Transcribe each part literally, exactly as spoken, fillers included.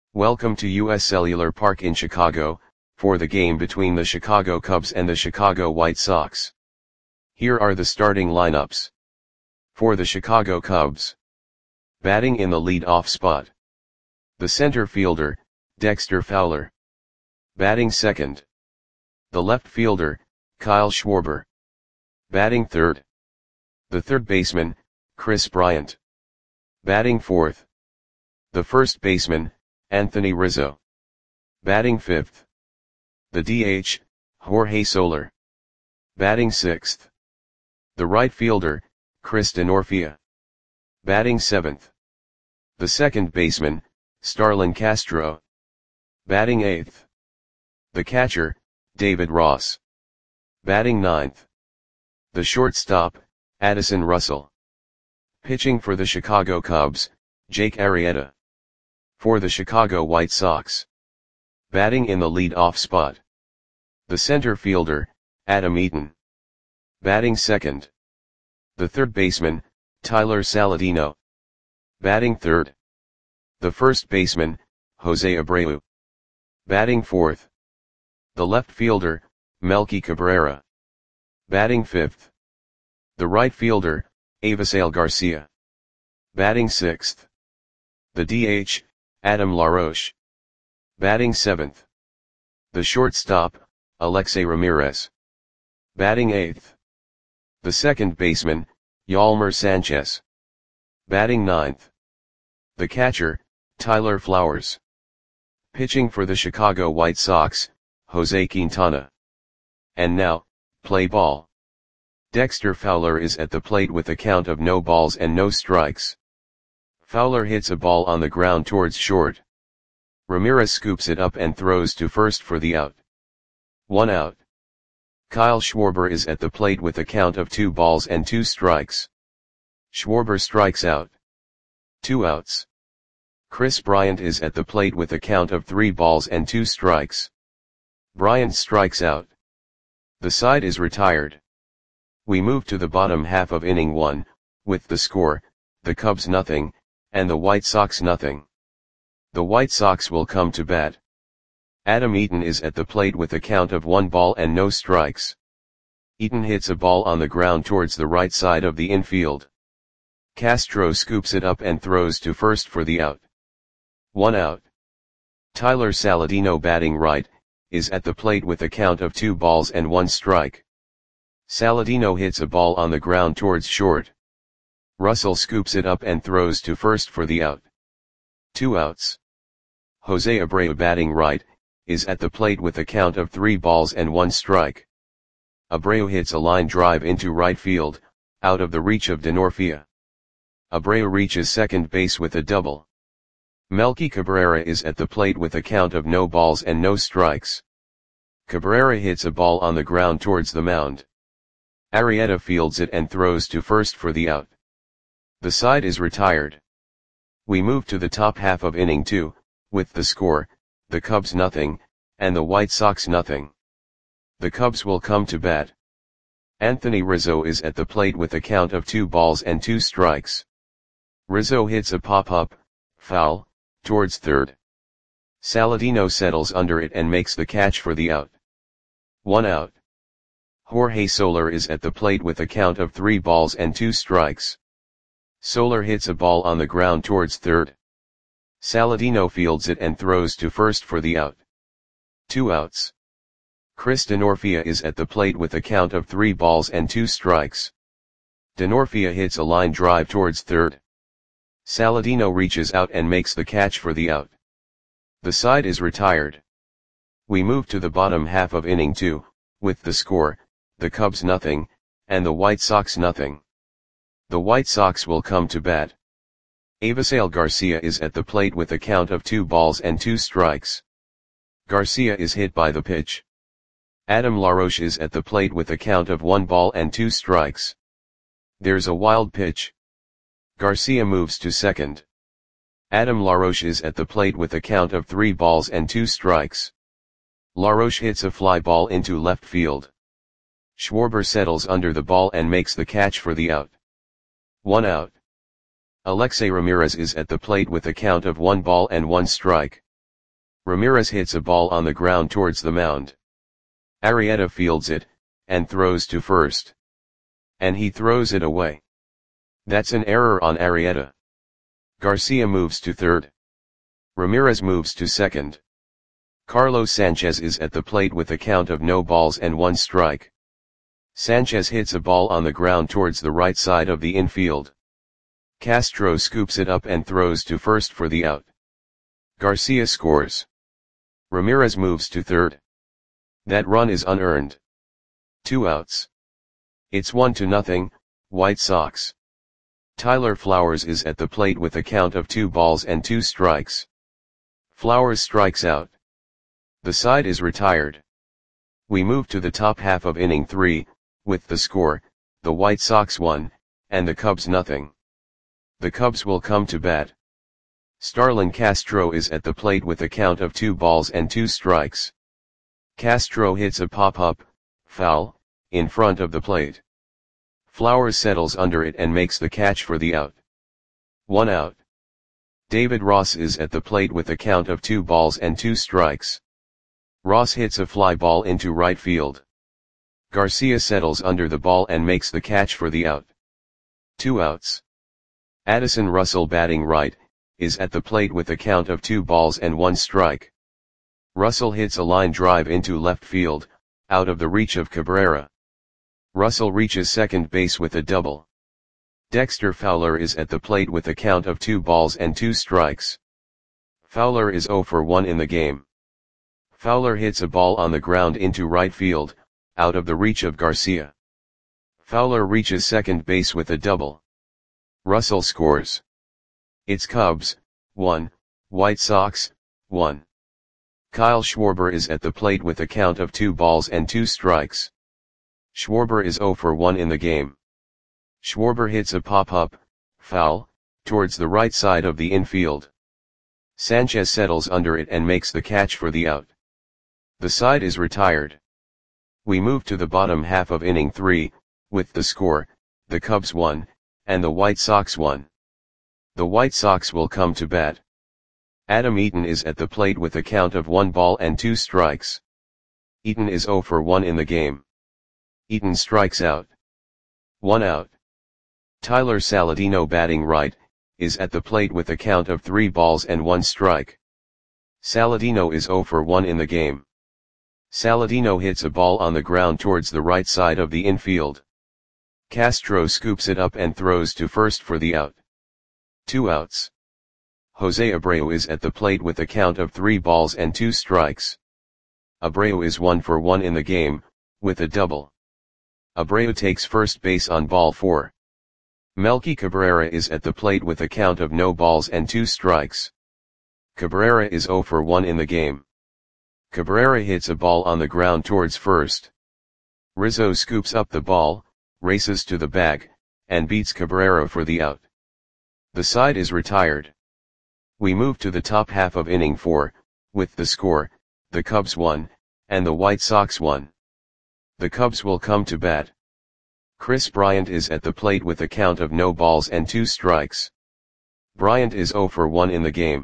Welcome to U S Cellular Park in Chicago, for the game between the Chicago Cubs and the Chicago White Sox. Here are the starting lineups. For the Chicago Cubs. Batting in the lead-off spot. The center fielder, Dexter Fowler. Batting second. The left fielder, Kyle Schwarber. Batting third. The third baseman, Kris Bryant. Batting fourth. The first baseman, Anthony Rizzo. Batting fifth. The D H, Jorge Soler. Batting sixth. The right fielder, Chris Denorfia. Batting seventh. The second baseman, Starlin Castro. Batting eighth. The catcher, David Ross. Batting ninth. The shortstop, Addison Russell. Pitching for the Chicago Cubs, Jake Arrieta. For the Chicago White Sox. Batting in the lead-off spot. The center fielder, Adam Eaton. Batting second. The third baseman, Tyler Saladino. Batting third. The first baseman, Jose Abreu. Batting fourth. The left fielder, Melky Cabrera. Batting fifth. The right fielder, Avisail Garcia. Batting sixth. The D H, Adam LaRoche. Batting seventh. The shortstop, Alexei Ramirez. Batting eighth. The second baseman, Yolmer Sanchez. Batting ninth. The catcher, Tyler Flowers. Pitching for the Chicago White Sox, Jose Quintana. And now, play ball. Dexter Fowler is at the plate with a count of no balls and no strikes. Fowler hits a ball on the ground towards short. Ramirez scoops it up and throws to first for the out. One out. Kyle Schwarber is at the plate with a count of two balls and two strikes. Schwarber strikes out. Two outs. Kris Bryant is at the plate with a count of three balls and two strikes. Bryant strikes out. The side is retired. We move to the bottom half of inning one, with the score, the Cubs nothing, and the White Sox nothing. The White Sox will come to bat. Adam Eaton is at the plate with a count of one ball and no strikes. Eaton hits a ball on the ground towards the right side of the infield. Castro scoops it up and throws to first for the out. One out. Tyler Saladino, batting right, is at the plate with a count of two balls and one strike. Saladino hits a ball on the ground towards short. Russell scoops it up and throws to first for the out. Two outs. Jose Abreu, batting right, is at the plate with a count of three balls and one strike. Abreu hits a line drive into right field, out of the reach of Denorfia. Abreu reaches second base with a double. Melky Cabrera is at the plate with a count of no balls and no strikes. Cabrera hits a ball on the ground towards the mound. Arrieta fields it and throws to first for the out. The side is retired. We move to the top half of inning two, with the score, the Cubs nothing, and the White Sox nothing. The Cubs will come to bat. Anthony Rizzo is at the plate with a count of two balls and two strikes. Rizzo hits a pop-up, foul, towards third. Saladino settles under it and makes the catch for the out. One out. Jorge Soler is at the plate with a count of three balls and two strikes. Soler hits a ball on the ground towards third. Saladino fields it and throws to first for the out. Two outs. Chris Denorfia is at the plate with a count of three balls and two strikes. Denorfia hits a line drive towards third. Saladino reaches out and makes the catch for the out. The side is retired. We move to the bottom half of inning two, with the score, the Cubs nothing, and the White Sox nothing. The White Sox will come to bat. Avisail Garcia is at the plate with a count of two balls and two strikes. Garcia is hit by the pitch. Adam LaRoche is at the plate with a count of one ball and two strikes. There's a wild pitch. Garcia moves to second. Adam LaRoche is at the plate with a count of three balls and two strikes. LaRoche hits a fly ball into left field. Schwarber settles under the ball and makes the catch for the out. One out. Alexei Ramirez is at the plate with a count of one ball and one strike. Ramirez hits a ball on the ground towards the mound. Arrieta fields it, and throws to first. And he throws it away. That's an error on Arrieta. Garcia moves to third. Ramirez moves to second. Carlos Sanchez is at the plate with a count of no balls and one strike. Sanchez hits a ball on the ground towards the right side of the infield. Castro scoops it up and throws to first for the out. Garcia scores. Ramirez moves to third. That run is unearned. Two outs. It's one to nothing, White Sox. Tyler Flowers is at the plate with a count of two balls and two strikes. Flowers strikes out. The side is retired. We move to the top half of inning three, with the score, the White Sox one, and the Cubs nothing. The Cubs will come to bat. Starlin Castro is at the plate with a count of two balls and two strikes. Castro hits a pop-up, foul, in front of the plate. Flowers settles under it and makes the catch for the out. One out. David Ross is at the plate with a count of two balls and two strikes. Ross hits a fly ball into right field. Garcia settles under the ball and makes the catch for the out. Two outs. Addison Russell, batting right, is at the plate with a count of two balls and one strike. Russell hits a line drive into left field, out of the reach of Cabrera. Russell reaches second base with a double. Dexter Fowler is at the plate with a count of two balls and two strikes. Fowler is zero for one in the game. Fowler hits a ball on the ground into right field, out of the reach of Garcia. Fowler reaches second base with a double. Russell scores. It's Cubs, one, White Sox, one. Kyle Schwarber is at the plate with a count of two balls and two strikes. Schwarber is zero for one in the game. Schwarber hits a pop-up, foul, towards the right side of the infield. Sanchez settles under it and makes the catch for the out. The side is retired. We move to the bottom half of inning three, with the score, the Cubs one, and the White Sox one. The White Sox will come to bat. Adam Eaton is at the plate with a count of one ball and two strikes. Eaton is zero for one in the game. Eaton strikes out. One out. Tyler Saladino, batting right, is at the plate with a count of three balls and one strike. Saladino is zero for one in the game. Saladino hits a ball on the ground towards the right side of the infield. Castro scoops it up and throws to first for the out. Two outs. Jose Abreu is at the plate with a count of three balls and two strikes. Abreu is one for one in the game, with a double. Abreu takes first base on ball four. Melky Cabrera is at the plate with a count of no balls and two strikes. Cabrera is zero for one in the game. Cabrera hits a ball on the ground towards first. Rizzo scoops up the ball, races to the bag, and beats Cabrera for the out. The side is retired. We move to the top half of inning four, with the score, the Cubs one, and the White Sox one. The Cubs will come to bat. Chris Bryant is at the plate with a count of no balls and two strikes. Bryant is zero for one in the game.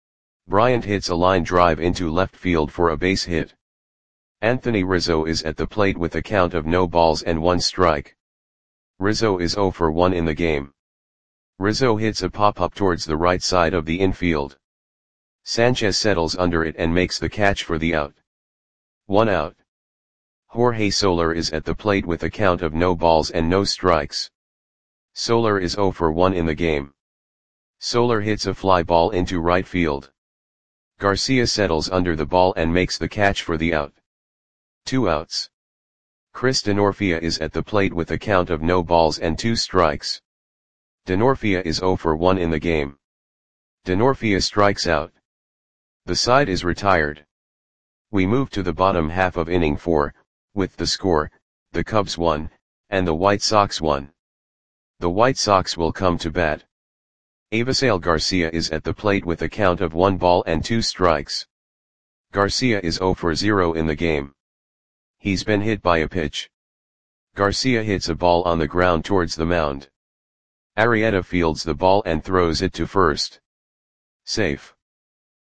Bryant hits a line drive into left field for a base hit. Anthony Rizzo is at the plate with a count of no balls and one strike. Rizzo is zero for one in the game. Rizzo hits a pop-up towards the right side of the infield. Sanchez settles under it and makes the catch for the out. One out. Jorge Soler is at the plate with a count of no balls and no strikes. Soler is zero for one in the game. Soler hits a fly ball into right field. Garcia settles under the ball and makes the catch for the out. Two outs. Chris Denorfia is at the plate with a count of no balls and two strikes. Denorfia is zero for one in the game. Denorfia strikes out. The side is retired. We move to the bottom half of inning four, with the score, the Cubs one, and the White Sox one. The White Sox will come to bat. Avisail Garcia is at the plate with a count of one ball and two strikes. Garcia is zero for zero in the game. He's been hit by a pitch. Garcia hits a ball on the ground towards the mound. Arrieta fields the ball and throws it to first. Safe.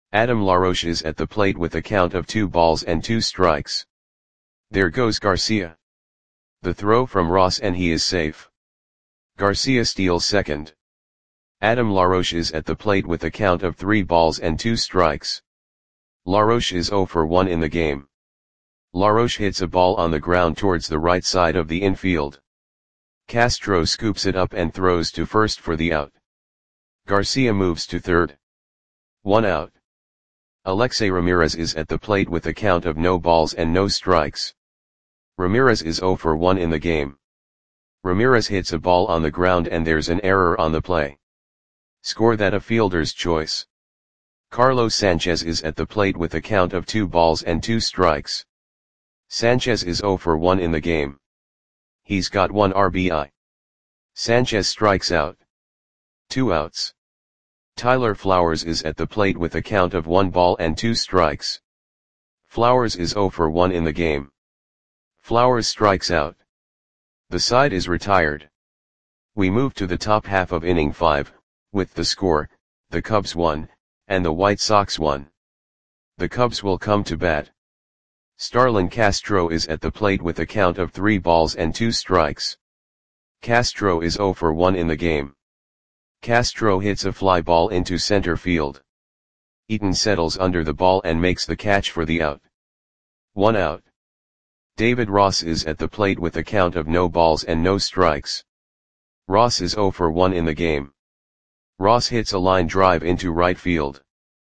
Adam LaRoche is at the plate with a count of two balls and two strikes. There goes Garcia. The throw from Ross and he is safe. Garcia steals second. Adam LaRoche is at the plate with a count of three balls and two strikes. LaRoche is zero for one in the game. LaRoche hits a ball on the ground towards the right side of the infield. Castro scoops it up and throws to first for the out. Garcia moves to third. One out. Alexei Ramirez is at the plate with a count of no balls and no strikes. Ramirez is zero for one in the game. Ramirez hits a ball on the ground and there's an error on the play. Score that a fielder's choice. Carlos Sanchez is at the plate with a count of two balls and two strikes. Sanchez is zero for one in the game. He's got one R B I. Sanchez strikes out. Two outs. Tyler Flowers is at the plate with a count of one ball and two strikes. Flowers is zero for one in the game. Flowers strikes out. The side is retired. We move to the top half of inning five, with the score, the Cubs won, and the White Sox won. The Cubs will come to bat. Starlin Castro is at the plate with a count of three balls and two strikes. Castro is zero for one in the game. Castro hits a fly ball into center field. Eaton settles under the ball and makes the catch for the out. One out. David Ross is at the plate with a count of no balls and no strikes. Ross is zero for one in the game. Ross hits a line drive into right field.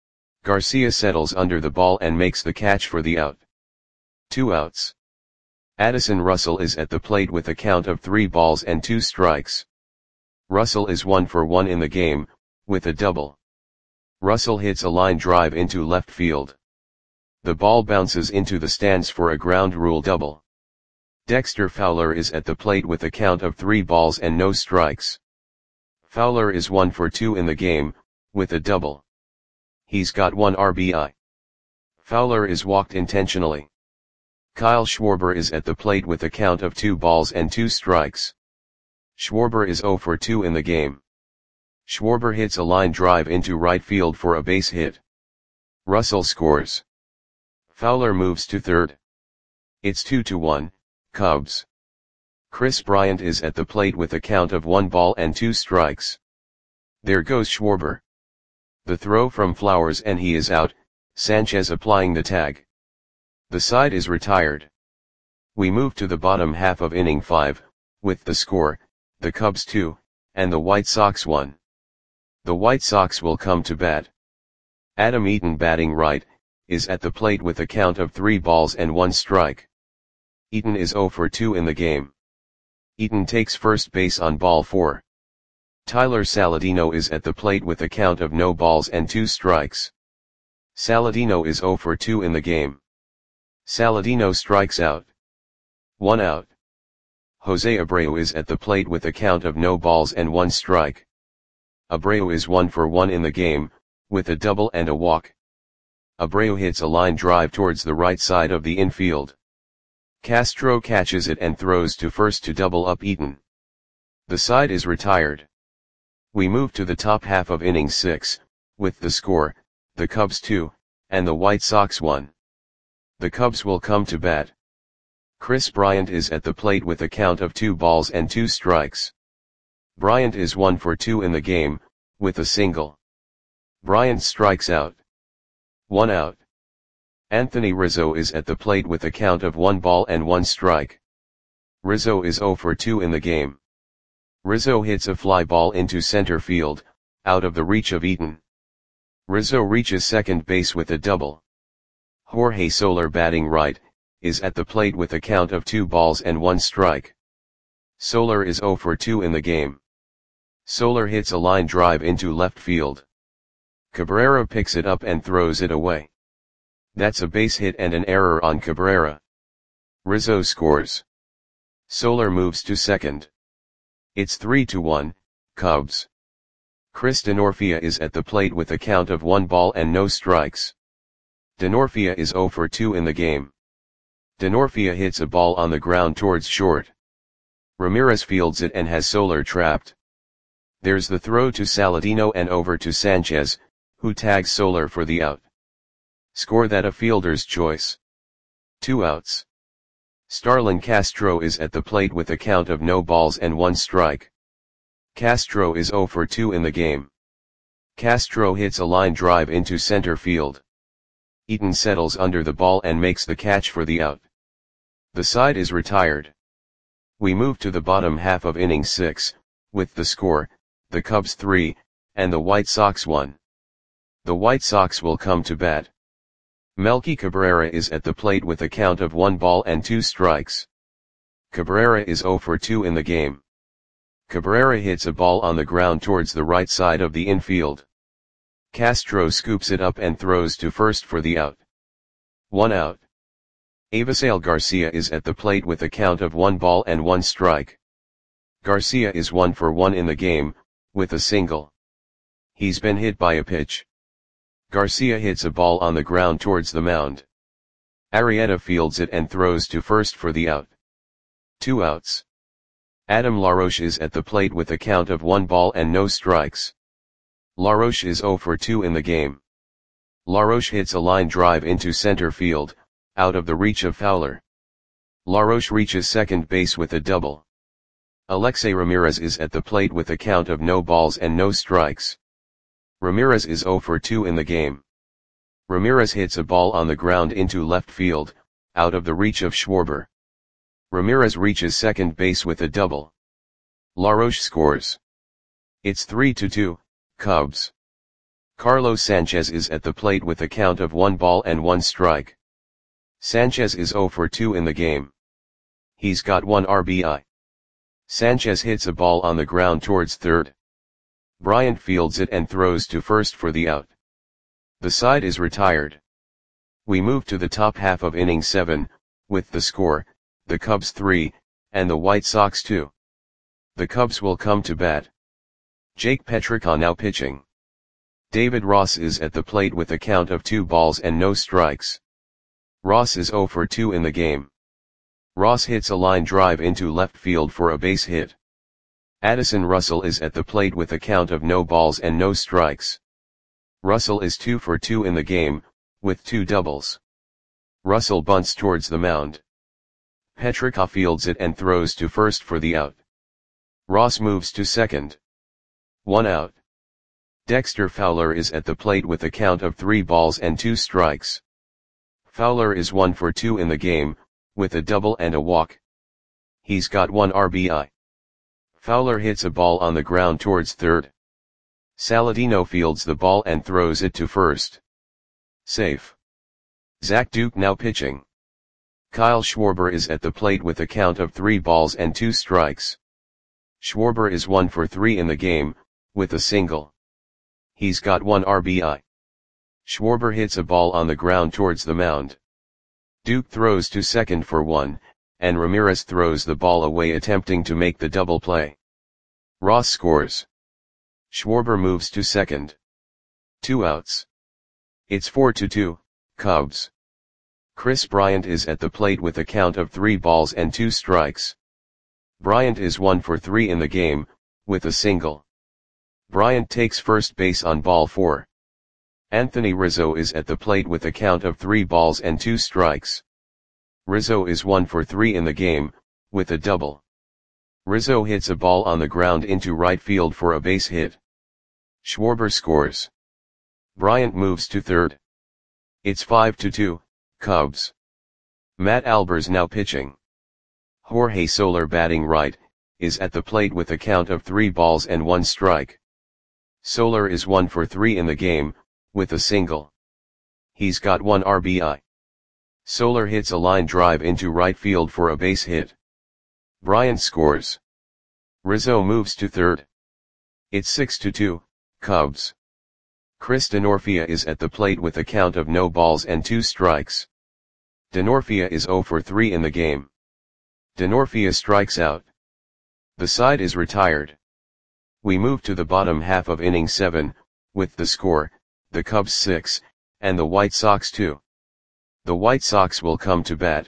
Garcia settles under the ball and makes the catch for the out. Two outs. Addison Russell is at the plate with a count of three balls and two strikes. Russell is one for one in the game, with a double. Russell hits a line drive into left field. The ball bounces into the stands for a ground rule double. Dexter Fowler is at the plate with a count of three balls and no strikes. Fowler is one for two in the game, with a double. He's got one R B I. Fowler is walked intentionally. Kyle Schwarber is at the plate with a count of two balls and two strikes. Schwarber is zero for two in the game. Schwarber hits a line drive into right field for a base hit. Russell scores. Fowler moves to third. It's two to one, Cubs. Chris Bryant is at the plate with a count of one ball and two strikes. There goes Schwarber. The throw from Flowers and he is out, Sanchez applying the tag. The side is retired. We move to the bottom half of inning five, with the score, the Cubs two, and the White Sox one. The White Sox will come to bat. Adam Eaton batting right, is at the plate with a count of three balls and one strike. Eaton is zero for two in the game. Eaton takes first base on ball four. Tyler Saladino is at the plate with a count of no balls and two strikes. Saladino is zero for two in the game. Saladino strikes out. One out. Jose Abreu is at the plate with a count of no balls and one strike. Abreu is one for one in the game, with a double and a walk. Abreu hits a line drive towards the right side of the infield. Castro catches it and throws to first to double up Eaton. The side is retired. We move to the top half of inning six, with the score, the Cubs two, and the White Sox one. The Cubs will come to bat. Chris Bryant is at the plate with a count of two balls and two strikes. Bryant is one for two in the game, with a single. Bryant strikes out. One out. Anthony Rizzo is at the plate with a count of one ball and one strike. Rizzo is zero for two in the game. Rizzo hits a fly ball into center field, out of the reach of Eaton. Rizzo reaches second base with a double. Jorge Soler batting right, is at the plate with a count of two balls and one strike. Soler is zero for two in the game. Soler hits a line drive into left field. Cabrera picks it up and throws it away. That's a base hit and an error on Cabrera. Rizzo scores. Soler moves to second. It's three to one, Cubs. Chris Denorfia is at the plate with a count of one ball and no strikes. Denorfia is zero for two in the game. Denorfia hits a ball on the ground towards short. Ramirez fields it and has Soler trapped. There's the throw to Saladino and over to Sanchez, who tags Soler for the out. Score that a fielder's choice. Two outs. Starlin Castro is at the plate with a count of no balls and one strike. Castro is oh for two in the game. Castro hits a line drive into center field. Eaton settles under the ball and makes the catch for the out. The side is retired. We move to the bottom half of inning six, with the score, the Cubs three, and the White Sox one. The White Sox will come to bat. Melky Cabrera is at the plate with a count of one ball and two strikes. Cabrera is oh for two in the game. Cabrera hits a ball on the ground towards the right side of the infield. Castro scoops it up and throws to first for the out. One out. Avisail Garcia is at the plate with a count of one ball and one strike. Garcia is one for one in the game, with a single. He's been hit by a pitch. Garcia hits a ball on the ground towards the mound. Arrieta fields it and throws to first for the out. Two outs. Adam LaRoche is at the plate with a count of one ball and no strikes. LaRoche is oh for two in the game. LaRoche hits a line drive into center field, out of the reach of Fowler. LaRoche reaches second base with a double. Alexei Ramirez is at the plate with a count of no balls and no strikes. Ramirez is oh for two in the game. Ramirez hits a ball on the ground into left field, out of the reach of Schwarber. Ramirez reaches second base with a double. LaRoche scores. It's three to two, Cubs. Carlos Sanchez is at the plate with a count of one ball and one strike. Sanchez is oh for two in the game. He's got one R B I. Sanchez hits a ball on the ground towards third. Bryant fields it and throws to first for the out. The side is retired. We move to the top half of inning seven, with the score, the Cubs three, and the White Sox two. The Cubs will come to bat. Jake Petricka now pitching. David Ross is at the plate with a count of two balls and no strikes. Ross is oh for two in the game. Ross hits a line drive into left field for a base hit. Addison Russell is at the plate with a count of no balls and no strikes. Russell is two for two in the game, with two doubles. Russell bunts towards the mound. Petricka fields it and throws to first for the out. Ross moves to second. One out. Dexter Fowler is at the plate with a count of three balls and two strikes. Fowler is one for two in the game, with a double and a walk. He's got one R B I. Fowler hits a ball on the ground towards third. Saladino fields the ball and throws it to first. Safe. Zach Duke now pitching. Kyle Schwarber is at the plate with a count of three balls and two strikes. Schwarber is one for three in the game, with a single. He's got one R B I. Schwarber hits a ball on the ground towards the mound. Duke throws to second for one, and Ramirez throws the ball away attempting to make the double play. Ross scores. Schwarber moves to second. Two outs. It's four to two, Cubs. Chris Bryant is at the plate with a count of three balls and two strikes. Bryant is one for three in the game, with a single. Bryant takes first base on ball four. Anthony Rizzo is at the plate with a count of three balls and two strikes. Rizzo is one for three in the game, with a double. Rizzo hits a ball on the ground into right field for a base hit. Schwarber scores. Bryant moves to third. It's five to two, Cubs. Matt Albers now pitching. Jorge Soler batting right, is at the plate with a count of three balls and one strike. Soler is one for three in the game, with a single. He's got one R B I. Soler hits a line drive into right field for a base hit. Bryant scores. Rizzo moves to third. It's six to two, Cubs. Chris Denorfia is at the plate with a count of no balls and two strikes. Denorfia is oh for three in the game. Denorfia strikes out. The side is retired. We move to the bottom half of inning seven, with the score, the Cubs six, and the White Sox two. The White Sox will come to bat.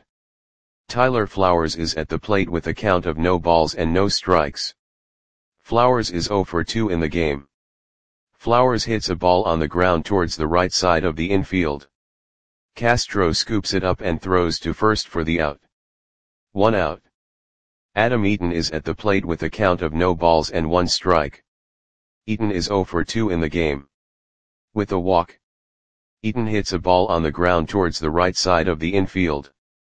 Tyler Flowers is at the plate with a count of no balls and no strikes. Flowers is oh for two in the game. Flowers hits a ball on the ground towards the right side of the infield. Castro scoops it up and throws to first for the out. One out. Adam Eaton is at the plate with a count of no balls and one strike. Eaton is zero for two in the game. With a walk, Eaton hits a ball on the ground towards the right side of the infield.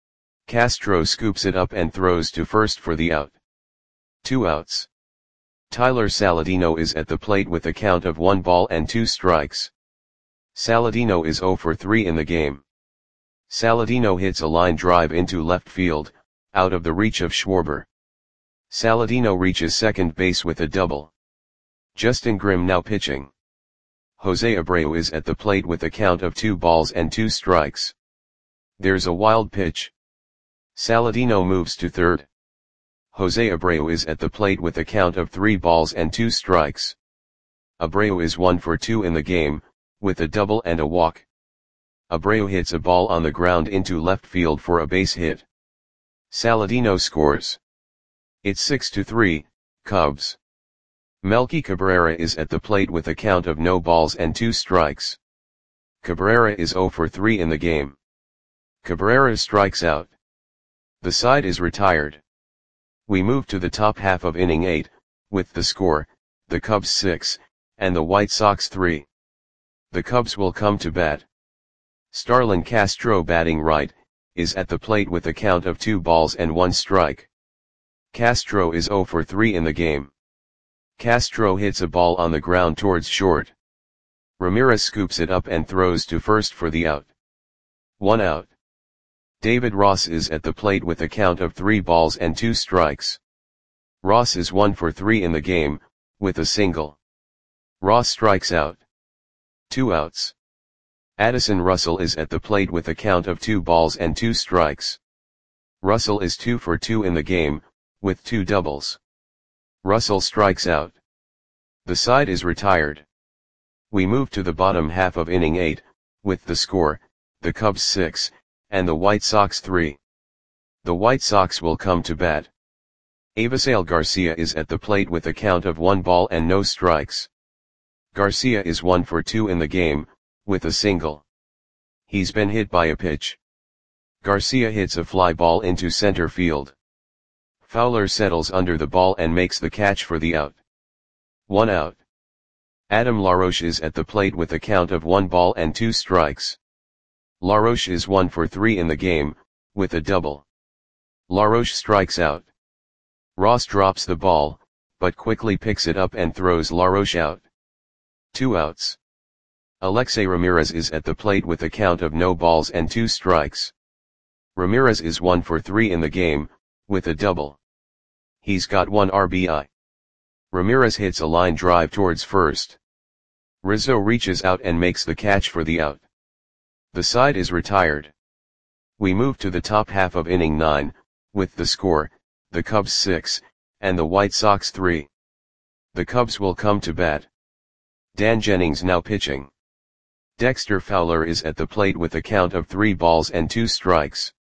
Castro scoops it up and throws to first for the out. Two outs. Tyler Saladino is at the plate with a count of one ball and two strikes. Saladino is zero for three in the game. Saladino hits a line drive into left field, out of the reach of Schwarber. Saladino reaches second base with a double. Justin Grimm now pitching. Jose Abreu is at the plate with a count of two balls and two strikes. There's a wild pitch. Saladino moves to third. Jose Abreu is at the plate with a count of three balls and two strikes. Abreu is one for two in the game, with a double and a walk. Abreu hits a ball on the ground into left field for a base hit. Saladino scores. It's six to three, Cubs. Melky Cabrera is at the plate with a count of no balls and two strikes. Cabrera is zero for three in the game. Cabrera strikes out. The side is retired. We move to the top half of inning eight, with the score, the Cubs six, and the White Sox three. The Cubs will come to bat. Starlin Castro, batting right, is at the plate with a count of two balls and one strike. Castro is zero for three in the game. Castro hits a ball on the ground towards short. Ramirez scoops it up and throws to first for the out. One out. David Ross is at the plate with a count of three balls and two strikes. Ross is one for three in the game, with a single. Ross strikes out. Two outs. Addison Russell is at the plate with a count of two balls and two strikes. Russell is two for two in the game, with two doubles. Russell strikes out. The side is retired. We move to the bottom half of inning eight, with the score, the Cubs six, and the White Sox three. The White Sox will come to bat. Avisail Garcia is at the plate with a count of one ball and no strikes. Garcia is one for two in the game, with a single. He's been hit by a pitch. Garcia hits a fly ball into center field. Fowler settles under the ball and makes the catch for the out. One out. Adam LaRoche is at the plate with a count of one ball and two strikes. LaRoche is one for three in the game, with a double. LaRoche strikes out. Ross drops the ball, but quickly picks it up and throws LaRoche out. Two outs. Alexei Ramirez is at the plate with a count of no balls and two strikes. Ramirez is one for three in the game, with a double. He's got one R B I. Ramirez hits a line drive towards first. Rizzo reaches out and makes the catch for the out. The side is retired. We move to the top half of inning nine, with the score, the Cubs six, and the White Sox three. The Cubs will come to bat. Dan Jennings now pitching. Dexter Fowler is at the plate with a count of three balls and two strikes.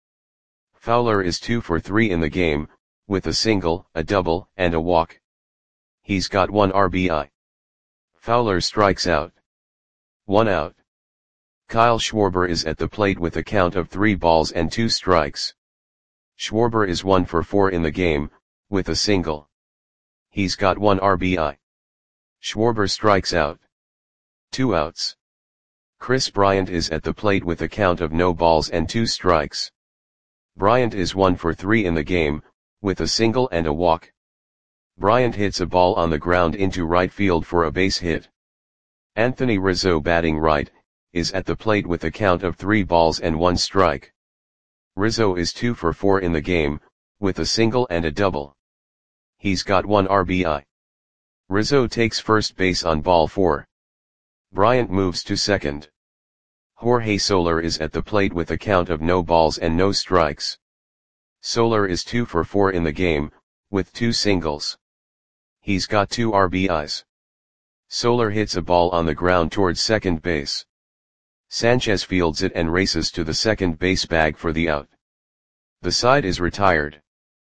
Fowler is two for three in the game, with a single, a double, and a walk. He's got one R B I. Fowler strikes out. One out. Kyle Schwarber is at the plate with a count of three balls and two strikes. Schwarber is one for four in the game, with a single. He's got one R B I. Schwarber strikes out. Two outs. Chris Bryant is at the plate with a count of no balls and two strikes. Bryant is one for three in the game, with a single and a walk. Bryant hits a ball on the ground into right field for a base hit. Anthony Rizzo, batting right, is at the plate with a count of three balls and one strike. Rizzo is two for four in the game, with a single and a double. He's got one R B I. Rizzo takes first base on ball four. Bryant moves to second. Jorge Soler is at the plate with a count of no balls and no strikes. Soler is two for four in the game, with two singles. He's got two R B Is. Soler hits a ball on the ground towards second base. Sanchez fields it and races to the second base bag for the out. The side is retired.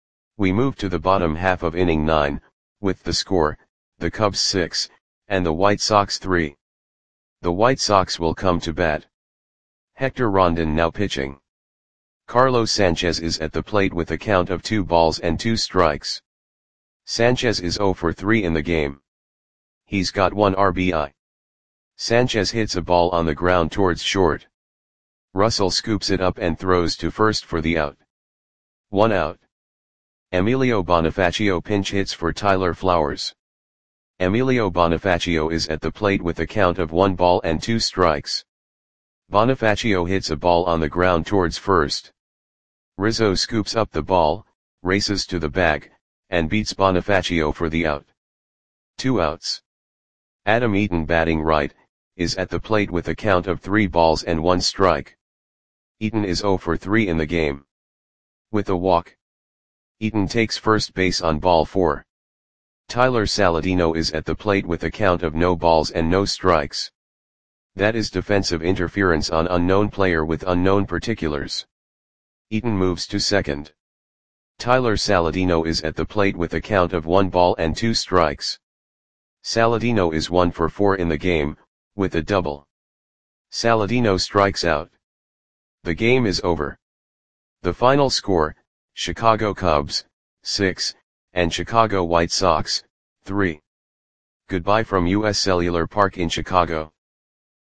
We move to the bottom half of inning nine, with the score, the Cubs six, and the White Sox three. The White Sox will come to bat. Hector Rondon now pitching. Carlos Sanchez is at the plate with a count of two balls and two strikes. Sanchez is zero for three in the game. He's got one R B I. Sanchez hits a ball on the ground towards short. Russell scoops it up and throws to first for the out. One out. Emilio Bonifacio pinch hits for Tyler Flowers. Emilio Bonifacio is at the plate with a count of one ball and two strikes. Bonifacio hits a ball on the ground towards first. Rizzo scoops up the ball, races to the bag, and beats Bonifacio for the out. Two outs. Adam Eaton batting right, is at the plate with a count of three balls and one strike. Eaton is zero for three in the game. With a walk. Eaton takes first base on ball four. Tyler Saladino is at the plate with a count of no balls and no strikes. That is defensive interference on unknown player with unknown particulars. Eaton moves to second. Tyler Saladino is at the plate with a count of one ball and two strikes. Saladino is one for four in the game, with a double. Saladino strikes out. The game is over. The final score, Chicago Cubs, six, and Chicago White Sox, three. Goodbye from U S Cellular Park in Chicago.